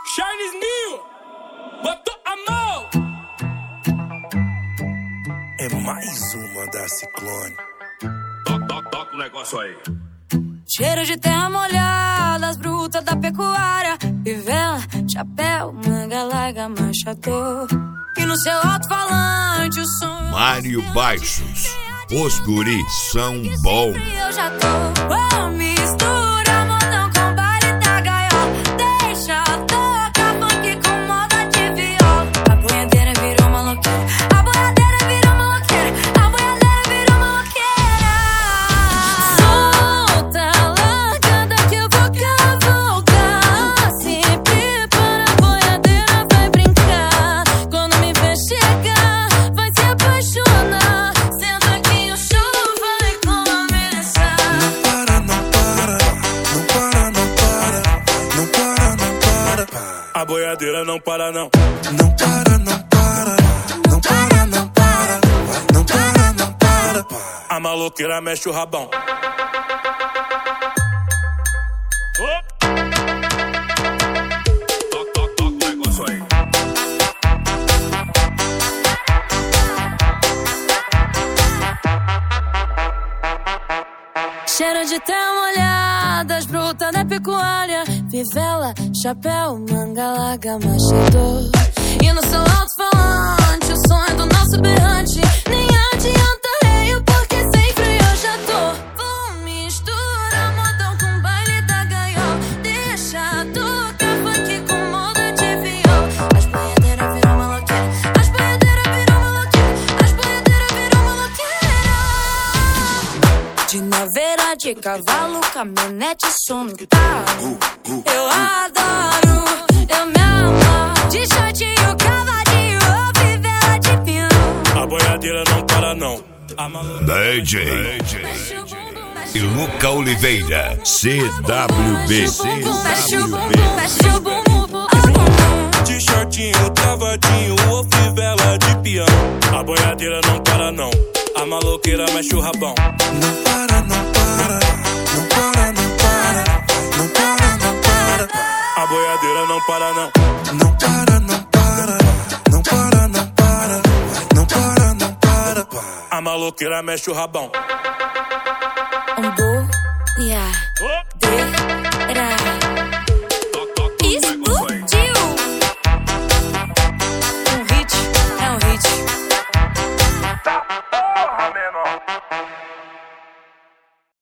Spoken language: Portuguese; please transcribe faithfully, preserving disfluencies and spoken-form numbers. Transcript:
Charles Mil, botou a mão. É mais uma da Ciclone. Toca, toca, toca o negócio aí. Cheiro de terra molhada, as brutas da pecuária, fivela, chapéu, manga larga, manchador. E no seu alto-falante o som... Mário Baixos, os guris são bons. Eu já tô, oh, mistura modão com baile da gaiola. Deixa tocar funk com moda de viola. A boiadeira virou maloqueira, a boiadeira virou maloqueira, a boiadeira virou maloqueira. Solta, largada que eu vou cavalgar. Se prepara, a boiadeira vai brincar. Quando me ver chegar, vai se apaixonar. Senta que o show vai começar. Não para, não para, não para, não para, não para, não para. A boiadeira não para não. Não para, não para, não para, não para, não para, não para. A maloqueira mexe o rabão. Toca, toca, toca o negócio aí. Cheiro de terra molhada, as brutas da pecuária, fivela, chapéu, manga larga, machador. E no seu alto-falante, o som é do nosso berrante. Nem adianta reio, porque sem freio eu já tô. Vou misturar modão com baile da gaiola. Deixa tocar funk com moda de viola. As boiadeiras viram maloqueira, as boiadeiras viram maloqueira, as boiadeiras viram maloqueira. De naveira, de cavalo, caminhonete, som no carro. Eu adoro, eu me amo. De shortinho, cavadinho, ou fivela de piano. A boiadeira não para não. A maloqueira D J Mexe o bumbum, mexe e o bumbum. Luca Oliveira, C W B. Mexe o bumbum, mexe o bumbum, mexe o bumbum, o bumbum. de shortinho, travadinho, ou fivela de piano. A boiadeira não para não. A maloqueira mexe o rabão. Não para, não para, não para, não para, não para, não para. A boiadeira não para não. Não para, não para, não para, não para, não para, não para. A maloqueira mexe o rabão. Um bo, yeah. Oh!